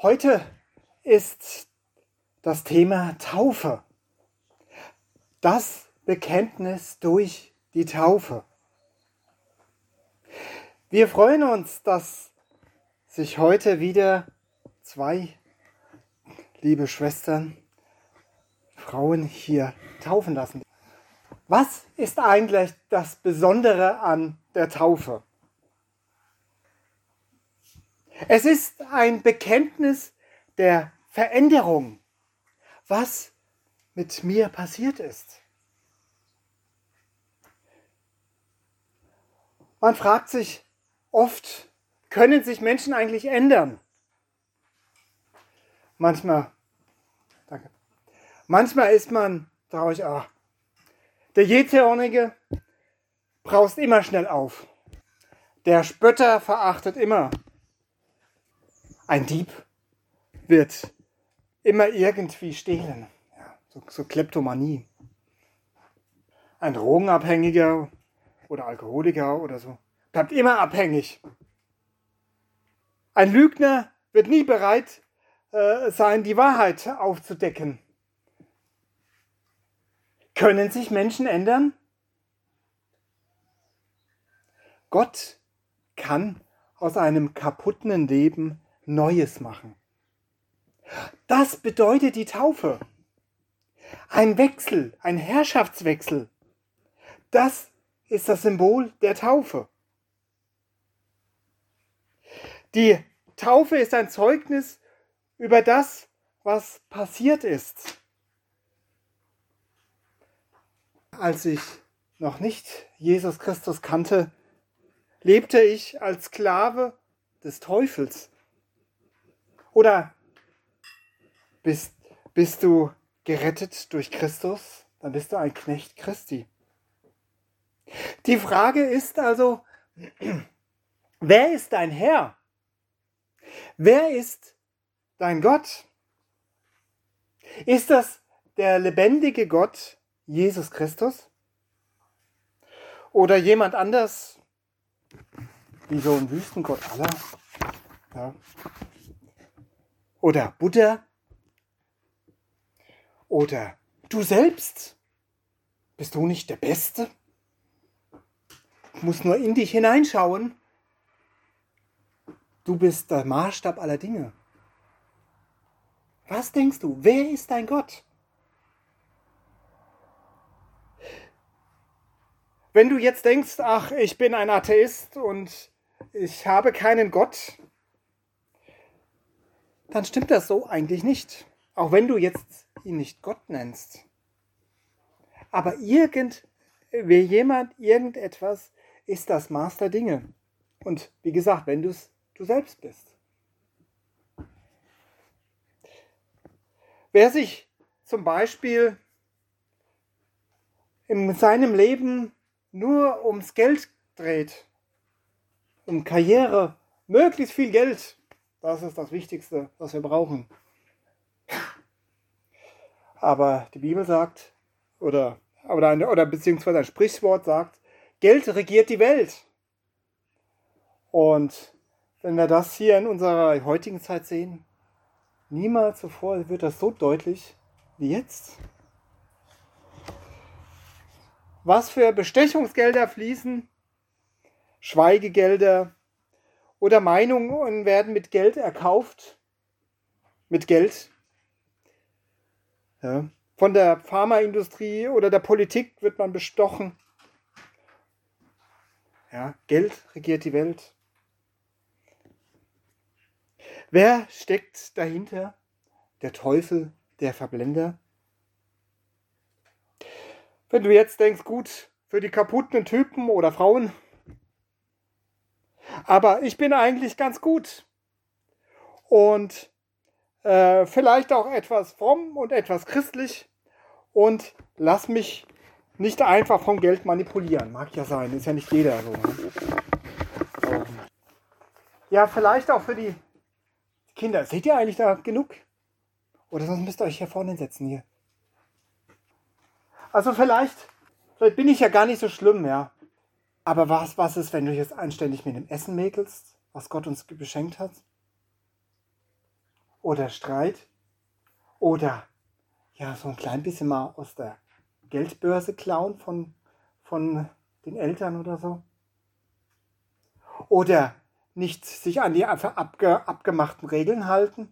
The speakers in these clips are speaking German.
Heute ist das Thema Taufe. Das Bekenntnis durch die Taufe. Wir freuen uns, dass sich heute wieder zwei liebe Schwestern, Frauen hier taufen lassen. Was ist eigentlich das Besondere an der Taufe? Es ist ein Bekenntnis der Veränderung, was mit mir passiert ist. Man fragt sich oft, können sich Menschen eigentlich ändern? Manchmal ist man traurig, der Jähzornige braust immer schnell auf. Der Spötter verachtet immer. Ein Dieb wird immer irgendwie stehlen. Ja, so Kleptomanie. Ein Drogenabhängiger oder Alkoholiker oder so bleibt immer abhängig. Ein Lügner wird nie bereit sein, die Wahrheit aufzudecken. Können sich Menschen ändern? Gott kann aus einem kaputten Leben Neues machen. Das bedeutet die Taufe. Ein Wechsel, ein Herrschaftswechsel. Das ist das Symbol der Taufe. Die Taufe ist ein Zeugnis über das, was passiert ist. Als ich noch nicht Jesus Christus kannte, lebte ich als Sklave des Teufels. Oder bist du gerettet durch Christus, dann bist du ein Knecht Christi. Die Frage ist also, wer ist dein Herr? Wer ist dein Gott? Ist das der lebendige Gott, Jesus Christus? Oder jemand anders, wie so ein Wüstengott Allah? Ja. Oder Buddha? Oder du selbst? Bist du nicht der Beste? Du musst nur in dich hineinschauen. Du bist der Maßstab aller Dinge. Was denkst du? Wer ist dein Gott? Wenn du jetzt denkst, ich bin ein Atheist und ich habe keinen Gott, dann stimmt das so eigentlich nicht. Auch wenn du jetzt ihn nicht Gott nennst. Aber irgendetwas ist das Maß der Dinge. Und wie gesagt, wenn du selbst bist. Wer sich zum Beispiel in seinem Leben nur ums Geld dreht, um Karriere, möglichst viel Geld, das ist das Wichtigste, was wir brauchen. Aber die Bibel sagt, oder beziehungsweise ein Sprichwort sagt, Geld regiert die Welt. Und wenn wir das hier in unserer heutigen Zeit sehen, niemals zuvor wird das so deutlich wie jetzt. Was für Bestechungsgelder fließen, Schweigegelder oder Meinungen werden mit Geld erkauft. Mit Geld. Ja. Von der Pharmaindustrie oder der Politik wird man bestochen. Ja, Geld regiert die Welt. Wer steckt dahinter? Der Teufel, der Verblender. Wenn du jetzt denkst, gut, für die kaputten Typen oder Frauen, aber ich bin eigentlich ganz gut und vielleicht auch etwas fromm und etwas christlich und lass mich nicht einfach vom Geld manipulieren. Mag ja sein, ist ja nicht jeder so. Ne? Ja, vielleicht auch für die Kinder. Seht ihr eigentlich da genug? Oder sonst müsst ihr euch hier vorne setzen hier. Also vielleicht bin ich ja gar nicht so schlimm, ja. Aber was ist, wenn du jetzt anständig mit dem Essen mäkelst, was Gott uns beschenkt hat? oder Streit oder ja, so ein klein bisschen mal aus der Geldbörse klauen von den Eltern oder so. Oder nicht sich an die abgemachten Regeln halten.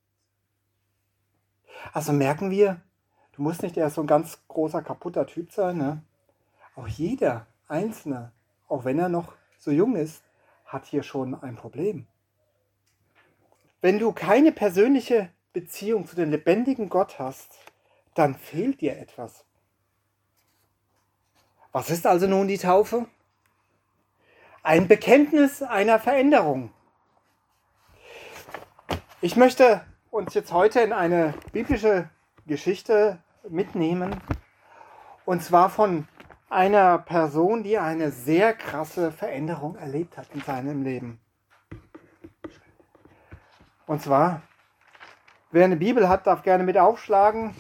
Also merken wir, du musst nicht erst so ein ganz großer, kaputter Typ sein. Ne? Auch jeder Einzelne, auch wenn er noch so jung ist, hat hier schon ein Problem. Wenn du keine persönliche Beziehung zu dem lebendigen Gott hast, dann fehlt dir etwas. Was ist also nun die Taufe? Ein Bekenntnis einer Veränderung. Ich möchte uns jetzt heute in eine biblische Geschichte mitnehmen. Und zwar von einer Person, die eine sehr krasse Veränderung erlebt hat in seinem Leben. Und zwar, wer eine Bibel hat, darf gerne mit aufschlagen.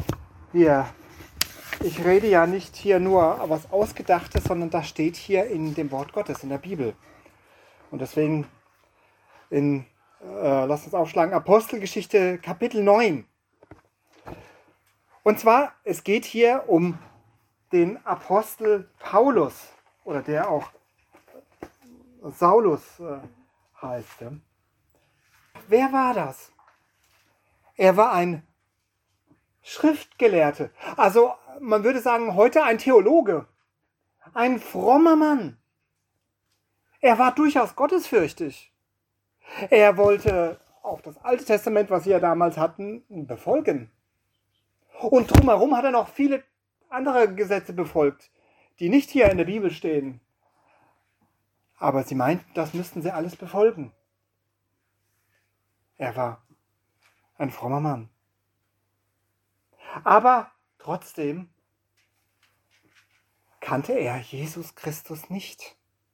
Ich rede ja nicht hier nur was Ausgedachtes, sondern das steht hier in dem Wort Gottes, in der Bibel. Und deswegen, lasst uns aufschlagen, Apostelgeschichte Kapitel 9. Und zwar, es geht hier um den Apostel Paulus, oder der auch Saulus heißt. Ja. Wer war das? Er war ein Schriftgelehrter. Also man würde sagen, heute ein Theologe. Ein frommer Mann. Er war durchaus gottesfürchtig. Er wollte auch das Alte Testament, was sie ja damals hatten, befolgen. Und drumherum hat er noch viele andere Gesetze befolgt, die nicht hier in der Bibel stehen. Aber sie meinten, das müssten sie alles befolgen. Er war ein frommer Mann. Aber trotzdem kannte er Jesus Christus nicht.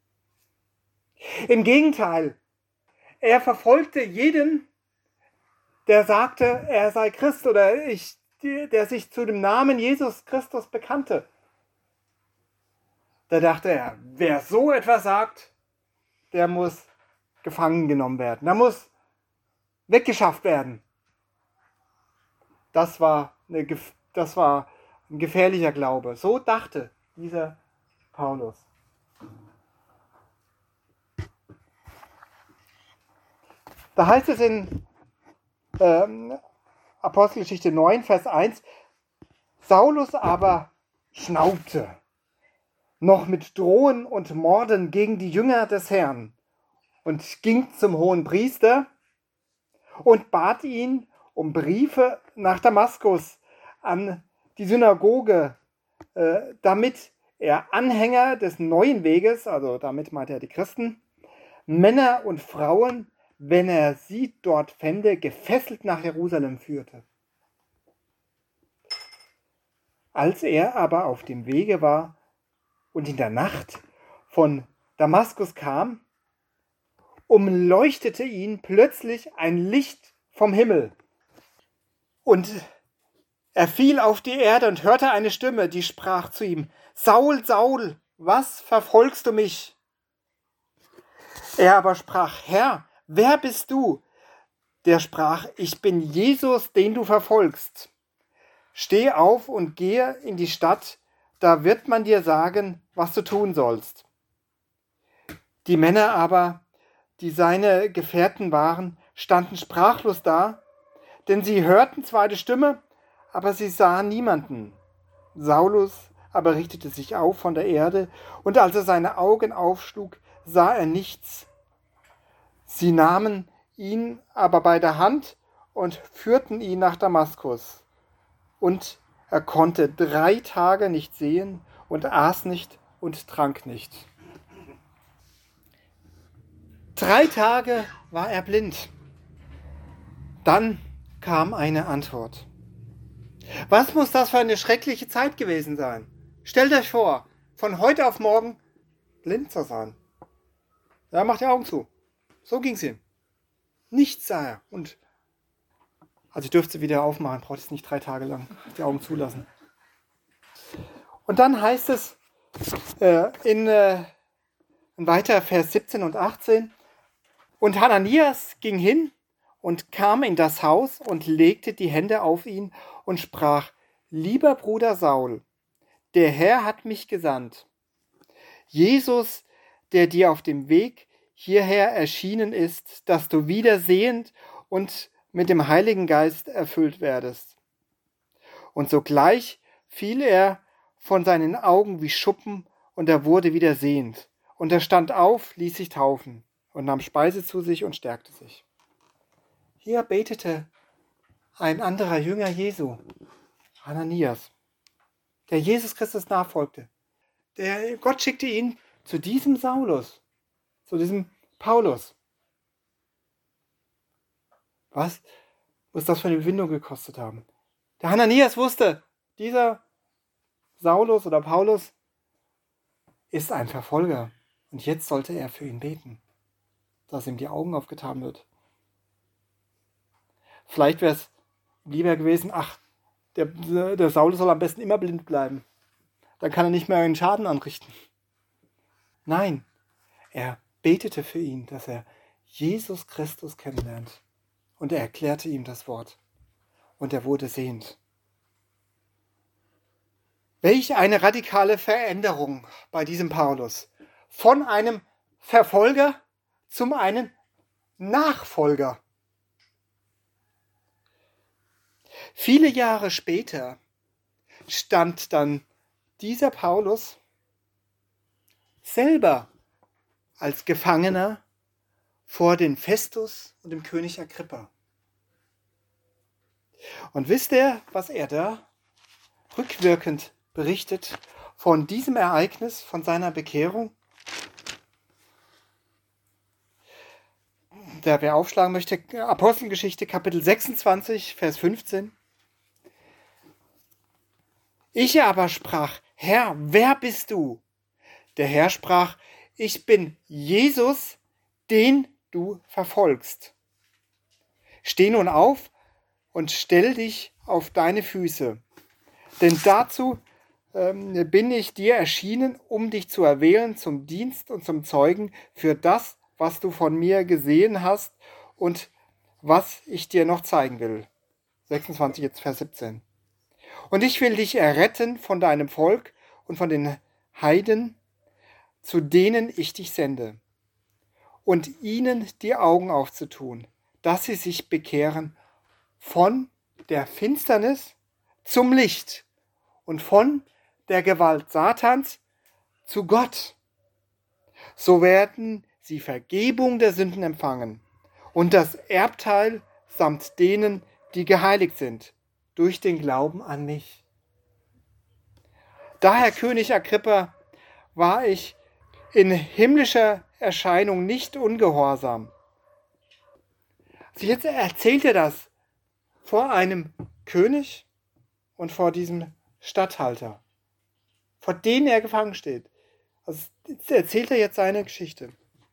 Im Gegenteil, er verfolgte jeden, der sagte, er sei Christ oder der sich zu dem Namen Jesus Christus bekannte. Da dachte er, wer so etwas sagt, der muss gefangen genommen werden. Der muss weggeschafft werden. Das war ein gefährlicher Glaube. So dachte dieser Paulus. Da heißt es in Apostelgeschichte 9, Vers 1, Saulus aber schnaubte noch mit Drohen und Morden gegen die Jünger des Herrn und ging zum Hohenpriester und bat ihn um Briefe nach Damaskus an die Synagoge, damit er Anhänger des neuen Weges, also damit meint er die Christen, Männer und Frauen, wenn er sie dort fände, gefesselt nach Jerusalem führte. Als er aber auf dem Wege war und in der Nacht von Damaskus kam, umleuchtete ihn plötzlich ein Licht vom Himmel. Und er fiel auf die Erde und hörte eine Stimme, die sprach zu ihm, Saul, Saul, was verfolgst du mich? Er aber sprach, Herr, wer bist du? Der sprach, ich bin Jesus, den du verfolgst. Steh auf und gehe in die Stadt, da wird man dir sagen, was du tun sollst. Die Männer aber, die seine Gefährten waren, standen sprachlos da, denn sie hörten zwar die Stimme, aber sie sahen niemanden. Saulus aber richtete sich auf von der Erde, und als er seine Augen aufschlug, sah er nichts. Sie nahmen ihn aber bei der Hand und führten ihn nach Damaskus. Und er konnte 3 Tage nicht sehen und aß nicht und trank nicht. 3 Tage war er blind. Dann kam eine Antwort. Was muss das für eine schreckliche Zeit gewesen sein? Stellt euch vor, von heute auf morgen blind zu sein. Ja, macht die Augen zu. So ging es ihm. Nichts sah er. Und also ich dürfte sie wieder aufmachen, braucht es nicht 3 Tage lang die Augen zulassen. Und dann heißt es in weiter Vers 17 und 18, und Hananias ging hin und kam in das Haus und legte die Hände auf ihn und sprach: Lieber Bruder Saul, der Herr hat mich gesandt. Jesus, der dir auf dem Weg hierher erschienen ist, dass du wieder sehend und mit dem Heiligen Geist erfüllt werdest. Und sogleich fiel er von seinen Augen wie Schuppen, und er wurde wieder sehend. Und er stand auf, ließ sich taufen und nahm Speise zu sich und stärkte sich. Hier betete ein anderer Jünger Jesu, Hananias, der Jesus Christus nachfolgte. Gott schickte ihn zu diesem Saulus, zu diesem Paulus. Was muss das für eine Überwindung gekostet haben? Der Hananias wusste, dieser Saulus oder Paulus ist ein Verfolger. Und jetzt sollte er für ihn beten, dass ihm die Augen aufgetan wird. Vielleicht wäre es lieber gewesen, der Saulus soll am besten immer blind bleiben. Dann kann er nicht mehr einen Schaden anrichten. Nein, er betete für ihn, dass er Jesus Christus kennenlernt. Und er erklärte ihm das Wort. Und er wurde sehend. Welch eine radikale Veränderung bei diesem Paulus. Von einem Verfolger zum einen Nachfolger. Viele Jahre später stand dann dieser Paulus selber als Gefangener vor den Festus und dem König Agrippa. Und wisst ihr, was er da rückwirkend berichtet von diesem Ereignis, von seiner Bekehrung? Wer aufschlagen möchte, Apostelgeschichte Kapitel 26, Vers 15. Ich aber sprach: Herr, wer bist du? Der Herr sprach: Ich bin Jesus, den du verfolgst. Steh nun auf und stell dich auf deine Füße, denn dazu bin ich dir erschienen, um dich zu erwählen zum Dienst und zum Zeugen für das, was du von mir gesehen hast und was ich dir noch zeigen will. 26, jetzt Vers 17. Und ich will dich erretten von deinem Volk und von den Heiden, zu denen ich dich sende, und ihnen die Augen aufzutun, dass sie sich bekehren von der Finsternis zum Licht und von der Gewalt Satans zu Gott. So werden sie Vergebung der Sünden empfangen und das Erbteil samt denen, die geheiligt sind, durch den Glauben an mich. Daher, König Agrippa, war ich in himmlischer Erscheinung nicht ungehorsam. Also jetzt erzählt er das vor einem König und vor diesem Statthalter, vor denen er gefangen steht. Also erzählt er jetzt seine Geschichte.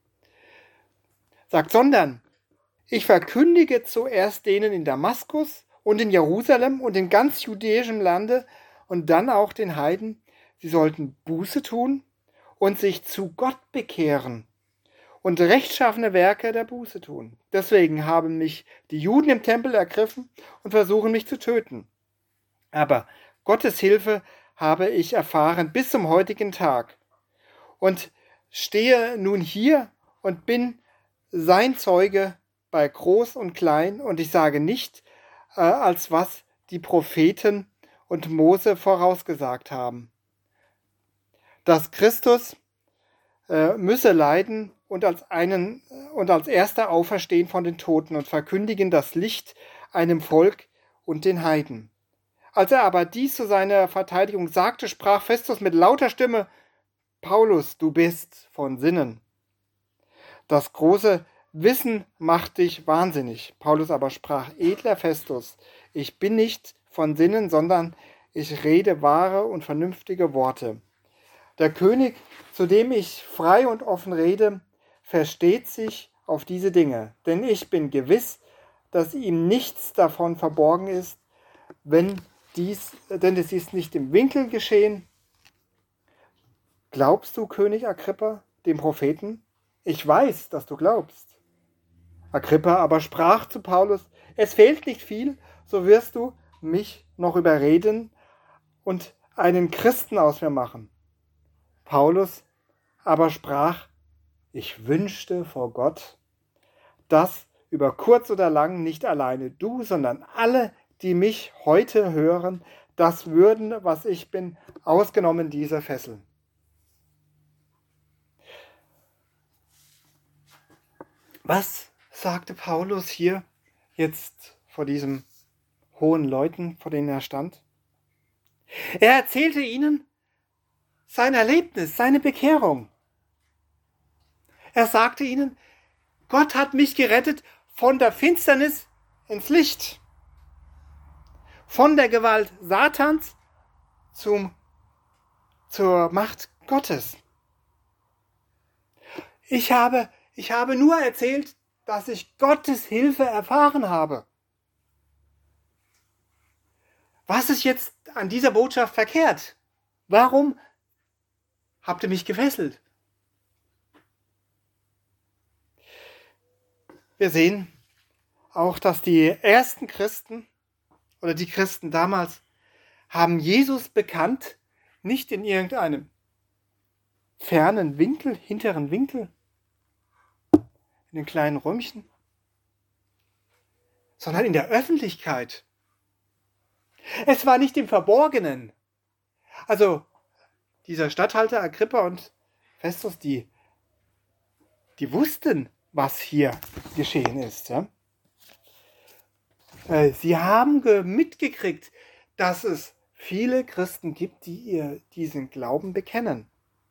Sagt, sondern ich verkündige zuerst denen in Damaskus und in Jerusalem und in ganz judäischem Lande und dann auch den Heiden, sie sollten Buße tun und sich zu Gott bekehren und rechtschaffene Werke der Buße tun. Deswegen haben mich die Juden im Tempel ergriffen und versuchen mich zu töten. Aber Gottes Hilfe habe ich erfahren bis zum heutigen Tag und stehe nun hier und bin sein Zeuge bei Groß und Klein, und ich sage nicht, als was die Propheten und Mose vorausgesagt haben, dass Christus müsse leiden und als erster auferstehen von den Toten und verkündigen das Licht einem Volk und den Heiden. Als er aber dies zu seiner Verteidigung sagte, sprach Festus mit lauter Stimme: Paulus, du bist von Sinnen. Das große Wissen macht dich wahnsinnig. Paulus aber sprach: Edler Festus, ich bin nicht von Sinnen, sondern ich rede wahre und vernünftige Worte. Der König, zu dem ich frei und offen rede, versteht sich auf diese Dinge, denn ich bin gewiss, dass ihm nichts davon verborgen ist, denn es ist nicht im Winkel geschehen. Glaubst du, König Agrippa, dem Propheten? Ich weiß, dass du glaubst. Agrippa aber sprach zu Paulus: Es fehlt nicht viel, so wirst du mich noch überreden und einen Christen aus mir machen. Paulus aber sprach: Ich wünschte vor Gott, dass über kurz oder lang nicht alleine du, sondern alle, die mich heute hören, das würden, was ich bin, ausgenommen dieser Fesseln. Was sagte Paulus hier jetzt vor diesen hohen Leuten, vor denen er stand? Er erzählte ihnen sein Erlebnis, seine Bekehrung. Er sagte ihnen: Gott hat mich gerettet von der Finsternis ins Licht, von der Gewalt Satans zur Macht Gottes. Ich habe nur erzählt, dass ich Gottes Hilfe erfahren habe. Was ist jetzt an dieser Botschaft verkehrt? Warum habt ihr mich gefesselt? Wir sehen auch, dass die ersten Christen oder die Christen damals haben Jesus bekannt, nicht in irgendeinem fernen Winkel, hinteren Winkel, in den kleinen Räumchen, sondern in der Öffentlichkeit. Es war nicht im Verborgenen. Also dieser Statthalter Agrippa und Festus, die wussten, was hier geschehen ist. Ja? Sie haben mitgekriegt, dass es viele Christen gibt, die diesen Glauben bekennen.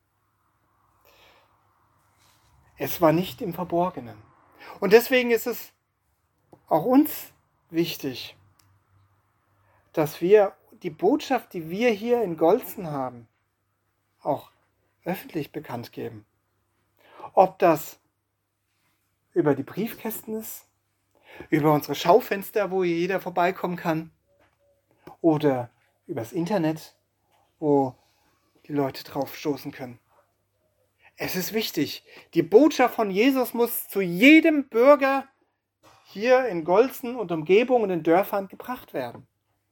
Es war nicht im Verborgenen. Und deswegen ist es auch uns wichtig, dass wir die Botschaft, die wir hier in Golzen haben, auch öffentlich bekannt geben. Ob das über die Briefkästen ist, über unsere Schaufenster, wo jeder vorbeikommen kann, oder übers Internet, wo die Leute drauf stoßen können. Es ist wichtig. Die Botschaft von Jesus muss zu jedem Bürger hier in Golzen und Umgebung und in Dörfern gebracht werden.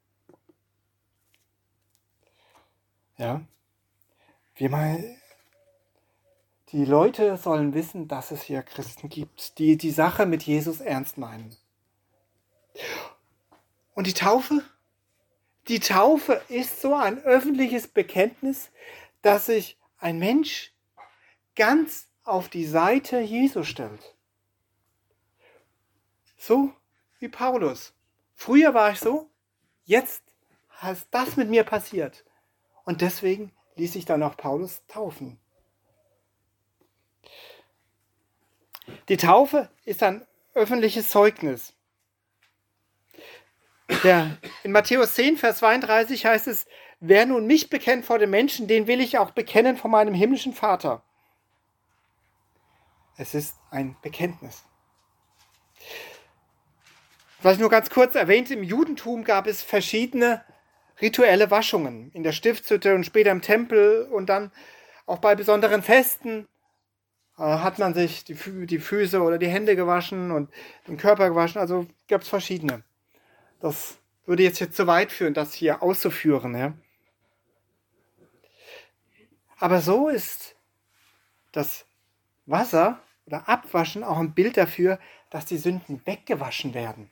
Ja, die Leute sollen wissen, dass es hier Christen gibt, die die Sache mit Jesus ernst meinen. Und die Taufe? Die Taufe ist so ein öffentliches Bekenntnis, dass sich ein Mensch ganz auf die Seite Jesu stellt. So wie Paulus. Früher war ich so, jetzt ist das mit mir passiert. Und deswegen ließ sich dann auch Paulus taufen. Die Taufe ist ein öffentliches Zeugnis. In Matthäus 10, Vers 32 heißt es: Wer nun mich bekennt vor den Menschen, den will ich auch bekennen vor meinem himmlischen Vater. Es ist ein Bekenntnis. Vielleicht nur ganz kurz erwähnt, im Judentum gab es verschiedene rituelle Waschungen. In der Stiftshütte und später im Tempel und dann auch bei besonderen Festen hat man sich die Füße oder die Hände gewaschen und den Körper gewaschen. Also gab es verschiedene. Das würde jetzt zu weit führen, das hier auszuführen. Ja? Aber so ist das Wasser oder Abwaschen auch ein Bild dafür, dass die Sünden weggewaschen werden.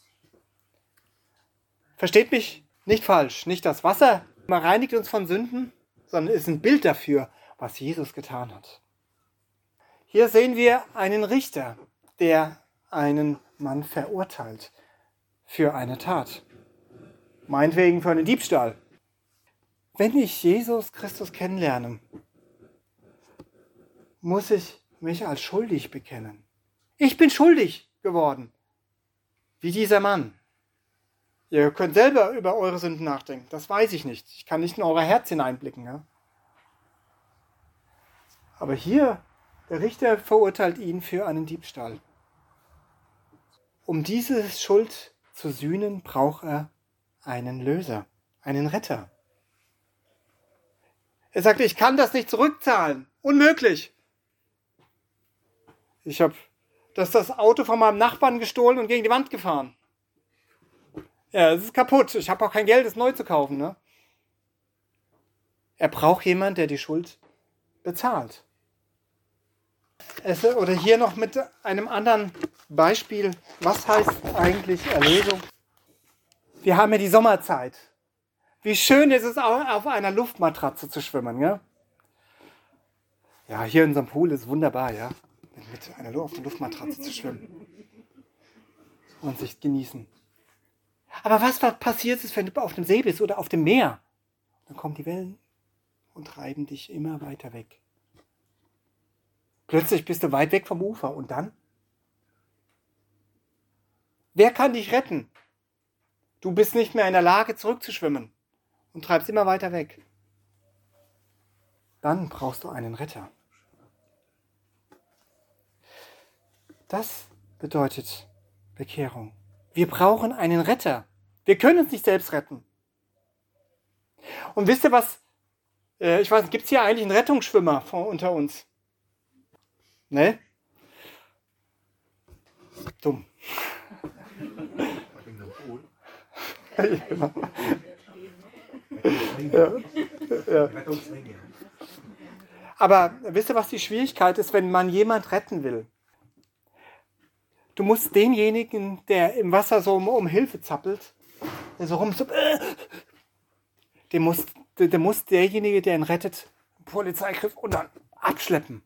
Versteht mich nicht falsch. Nicht das Wasser reinigt uns von Sünden, sondern ist ein Bild dafür, was Jesus getan hat. Hier sehen wir einen Richter, der einen Mann verurteilt für eine Tat. Meinetwegen für einen Diebstahl. Wenn ich Jesus Christus kennenlerne, muss ich mich als schuldig bekennen. Ich bin schuldig geworden, wie dieser Mann. Ihr könnt selber über eure Sünden nachdenken, das weiß ich nicht. Ich kann nicht in euer Herz hineinblicken. Ja? Aber hier, der Richter verurteilt ihn für einen Diebstahl. Um diese Schuld zu sühnen, braucht er einen Löser, einen Retter. Er sagte: Ich kann das nicht zurückzahlen. Unmöglich. Ich habe Das Auto von meinem Nachbarn gestohlen und gegen die Wand gefahren. Ja, es ist kaputt. Ich habe auch kein Geld, es neu zu kaufen. Ne? Er braucht jemanden, der die Schuld bezahlt. Oder hier noch mit einem anderen Beispiel. Was heißt eigentlich Erlösung? Wir haben ja die Sommerzeit. Wie schön ist es, auf einer Luftmatratze zu schwimmen. Ja, ja, hier in unserem Pool ist es wunderbar, ja, mit einer auf der Luftmatratze zu schwimmen und sich genießen. Aber was passiert ist, wenn du auf dem See bist oder auf dem Meer? Dann kommen die Wellen und treiben dich immer weiter weg. Plötzlich bist du weit weg vom Ufer und dann? Wer kann dich retten? Du bist nicht mehr in der Lage, zurückzuschwimmen und treibst immer weiter weg. Dann brauchst du einen Retter. Das bedeutet Bekehrung. Wir brauchen einen Retter. Wir können uns nicht selbst retten. Und wisst ihr was? Ich weiß nicht, gibt es hier eigentlich einen Rettungsschwimmer unter uns? Ne? Dumm. Ja. Aber wisst ihr, was die Schwierigkeit ist, wenn man jemand retten will? Du musst denjenigen, der im Wasser so um Hilfe zappelt, der so der muss derjenige, der ihn rettet, Polizeigriff und dann abschleppen.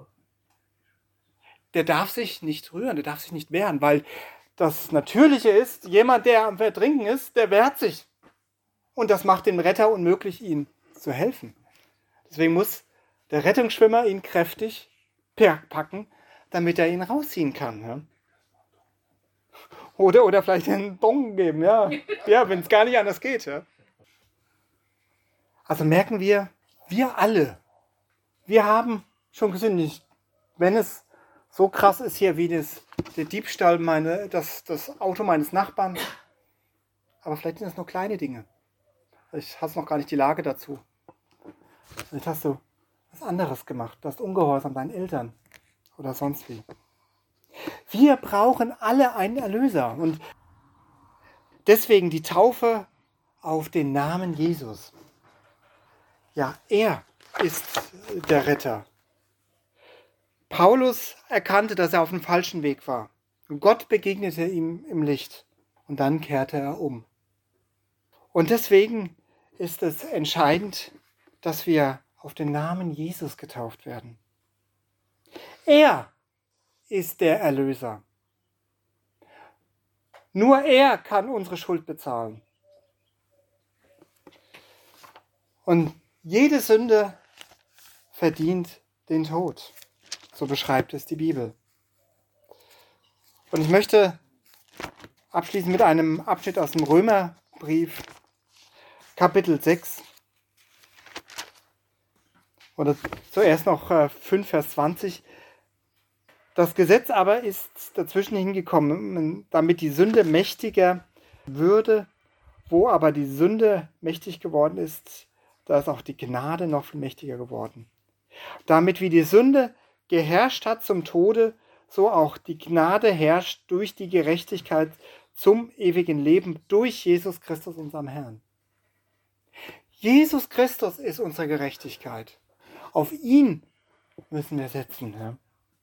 Der darf sich nicht rühren, der darf sich nicht wehren, weil das Natürliche ist, jemand, der am Ertrinken ist, der wehrt sich. Und das macht den Retter unmöglich, ihm zu helfen. Deswegen muss der Rettungsschwimmer ihn kräftig packen, damit er ihn rausziehen kann. Ja? Oder vielleicht einen Bon geben, ja, wenn es gar nicht anders geht. Ja? Also merken wir alle, wir haben schon gesündigt. Wenn es so krass ist hier wie der Diebstahl, das Auto meines Nachbarn, aber vielleicht sind es nur kleine Dinge. Vielleicht hast du noch gar nicht die Lage dazu. Vielleicht hast du was anderes gemacht. Du hast ungehorsam deinen Eltern oder sonst wie. Wir brauchen alle einen Erlöser. Und deswegen die Taufe auf den Namen Jesus. Ja, er ist der Retter. Paulus erkannte, dass er auf dem falschen Weg war. Und Gott begegnete ihm im Licht. Und dann kehrte er um. Und deswegen ist es entscheidend, dass wir auf den Namen Jesus getauft werden. Er ist der Erlöser. Nur er kann unsere Schuld bezahlen. Und jede Sünde verdient den Tod. So beschreibt es die Bibel. Und ich möchte abschließen mit einem Abschnitt aus dem Römerbrief, Kapitel 6. Oder zuerst noch 5, Vers 20. Das Gesetz aber ist dazwischen hingekommen, damit die Sünde mächtiger würde. Wo aber die Sünde mächtig geworden ist, da ist auch die Gnade noch viel mächtiger geworden. Damit wie die Sünde geherrscht hat zum Tode, so auch die Gnade herrscht durch die Gerechtigkeit zum ewigen Leben durch Jesus Christus, unserem Herrn. Jesus Christus ist unsere Gerechtigkeit. Auf ihn müssen wir setzen. Ja?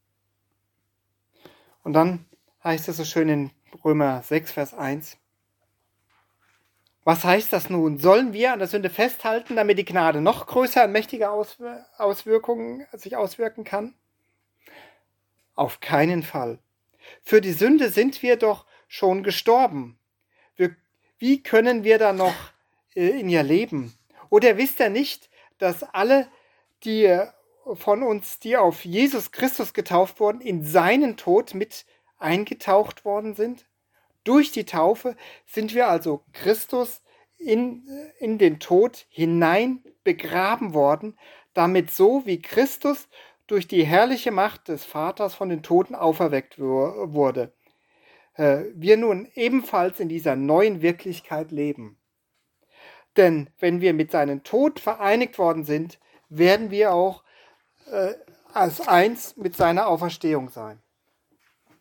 Und dann heißt es so schön in Römer 6, Vers 1. Was heißt das nun? Sollen wir an der Sünde festhalten, damit die Gnade noch größer und mächtiger sich auswirken kann? Auf keinen Fall. Für die Sünde sind wir doch schon gestorben. Wie können wir dann noch in ihr leben? Oder wisst ihr nicht, dass alle, die von uns, die auf Jesus Christus getauft wurden, in seinen Tod mit eingetaucht worden sind? Durch die Taufe sind wir also Christus in den Tod hinein begraben worden, damit so wie Christus durch die herrliche Macht des Vaters von den Toten auferweckt wurde, wir nun ebenfalls in dieser neuen Wirklichkeit leben. Denn wenn wir mit seinem Tod vereinigt worden sind, werden wir auch als eins mit seiner Auferstehung sein.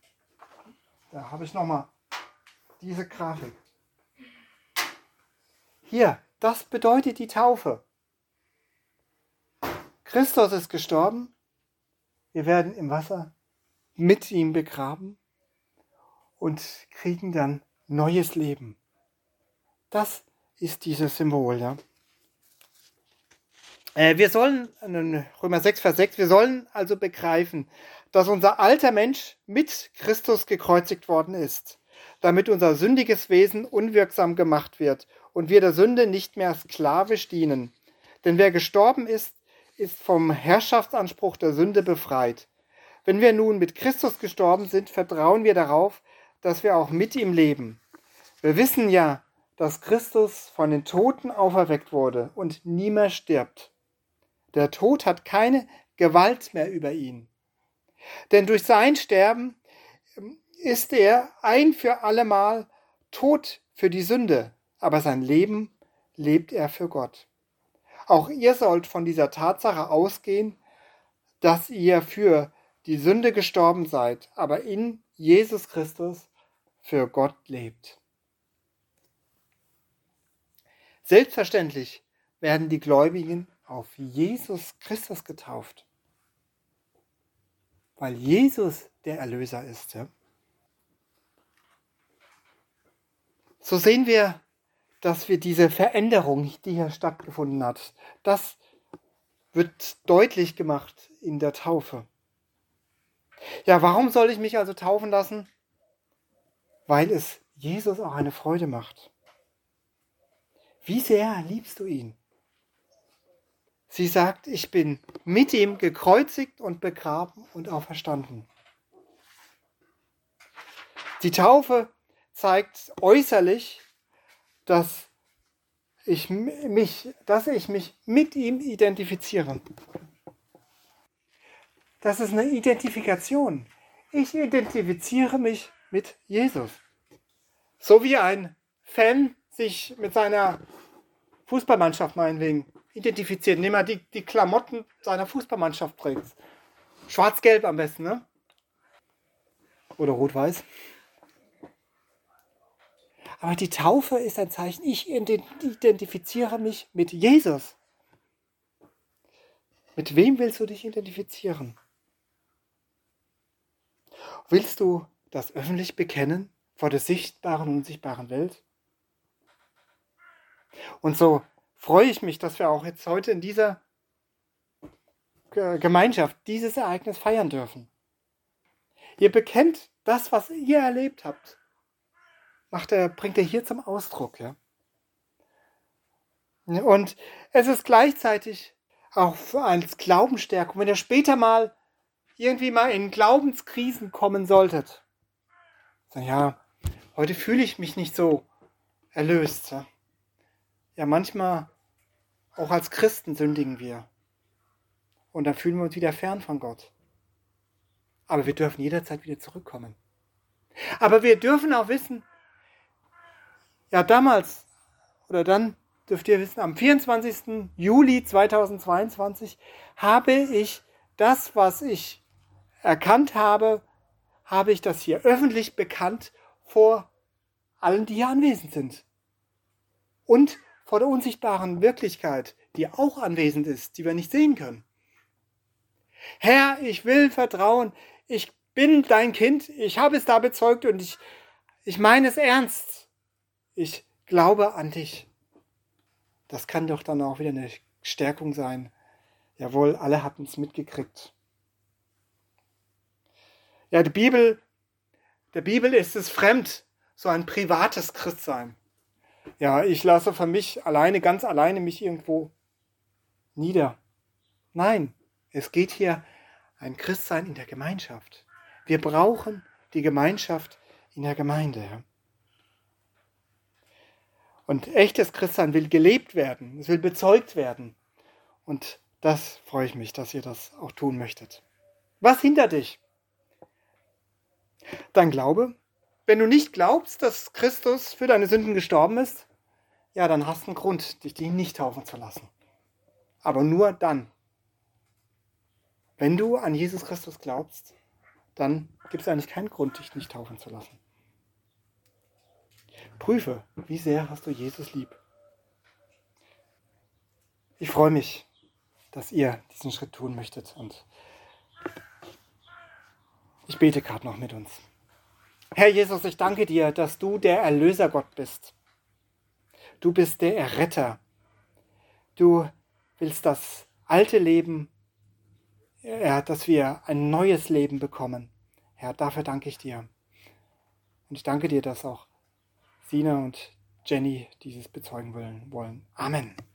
Da habe ich nochmal diese Grafik. Hier, das bedeutet die Taufe. Christus ist gestorben. Wir werden im Wasser mit ihm begraben und kriegen dann neues Leben. Das ist dieses Symbol. Ja. Wir sollen, Römer 6, Vers 6, wir sollen also begreifen, dass unser alter Mensch mit Christus gekreuzigt worden ist, damit unser sündiges Wesen unwirksam gemacht wird und wir der Sünde nicht mehr sklavisch dienen. Denn wer gestorben ist, ist vom Herrschaftsanspruch der Sünde befreit. Wenn wir nun mit Christus gestorben sind, vertrauen wir darauf, dass wir auch mit ihm leben. Wir wissen ja, dass Christus von den Toten auferweckt wurde und nie mehr stirbt. Der Tod hat keine Gewalt mehr über ihn. Denn durch sein Sterben ist er ein für allemal tot für die Sünde, aber sein Leben lebt er für Gott. Auch ihr sollt von dieser Tatsache ausgehen, dass ihr für die Sünde gestorben seid, aber in Jesus Christus für Gott lebt. Selbstverständlich werden die Gläubigen auf Jesus Christus getauft, weil Jesus der Erlöser ist. Ja? So sehen wir, dass wir diese Veränderung, die hier stattgefunden hat, das wird deutlich gemacht in der Taufe. Ja, warum soll ich mich also taufen lassen? Weil es Jesus auch eine Freude macht. Wie sehr liebst du ihn? Sie sagt, ich bin mit ihm gekreuzigt und begraben und auferstanden. Die Taufe zeigt äußerlich, dass ich mich mit ihm identifiziere. Das ist eine Identifikation. Ich identifiziere mich mit Jesus. So wie ein Fan sich mit seiner Fußballmannschaft meinetwegen identifiziert, indem er die Klamotten seiner Fußballmannschaft trägt. Schwarz-Gelb am besten, ne? Oder Rot-Weiß. Aber die Taufe ist ein Zeichen, ich identifiziere mich mit Jesus. Mit wem willst du dich identifizieren? Willst du das öffentlich bekennen vor der sichtbaren und unsichtbaren Welt? Und so freue ich mich, dass wir auch jetzt heute in dieser Gemeinschaft dieses Ereignis feiern dürfen. Ihr bekennt das, was ihr erlebt habt. Bringt er hier zum Ausdruck. Ja? Und es ist gleichzeitig auch als Glaubensstärkung, wenn ihr später mal irgendwie mal in Glaubenskrisen kommen solltet. Ja, heute fühle ich mich nicht so erlöst. Ja, manchmal auch als Christen sündigen wir. Und dann fühlen wir uns wieder fern von Gott. Aber wir dürfen jederzeit wieder zurückkommen. Aber wir dürfen auch wissen, ja damals oder dann dürft ihr wissen, am 24. Juli 2022 habe ich das, was ich erkannt habe, habe ich das hier öffentlich bekannt vor allen, die hier anwesend sind. Und vor der unsichtbaren Wirklichkeit, die auch anwesend ist, die wir nicht sehen können. Herr, ich will vertrauen, ich bin dein Kind, ich habe es da bezeugt und ich meine es ernst. Ich glaube an dich. Das kann doch dann auch wieder eine Stärkung sein. Jawohl, alle hatten es mitgekriegt. Ja, der Bibel ist es fremd, so ein privates Christsein. Ja, ich lasse für mich ganz alleine mich irgendwo nieder. Nein, es geht hier ein Christsein in der Gemeinschaft. Wir brauchen die Gemeinschaft in der Gemeinde. Ja. Und echtes Christsein will gelebt werden, es will bezeugt werden. Und das freue ich mich, dass ihr das auch tun möchtet. Was hindert dich? Dein Glaube? Wenn du nicht glaubst, dass Christus für deine Sünden gestorben ist, ja, dann hast du einen Grund, dich nicht taufen zu lassen. Aber nur dann. Wenn du an Jesus Christus glaubst, dann gibt es eigentlich keinen Grund, dich nicht taufen zu lassen. Prüfe, wie sehr hast du Jesus lieb. Ich freue mich, dass ihr diesen Schritt tun möchtet und ich bete gerade noch mit uns. Herr Jesus, ich danke dir, dass du der Erlösergott bist. Du bist der Erretter. Du willst das alte Leben, Herr, dass wir ein neues Leben bekommen. Herr, dafür danke ich dir. Und ich danke dir, dass auch Sina und Jenny dieses bezeugen wollen. Amen.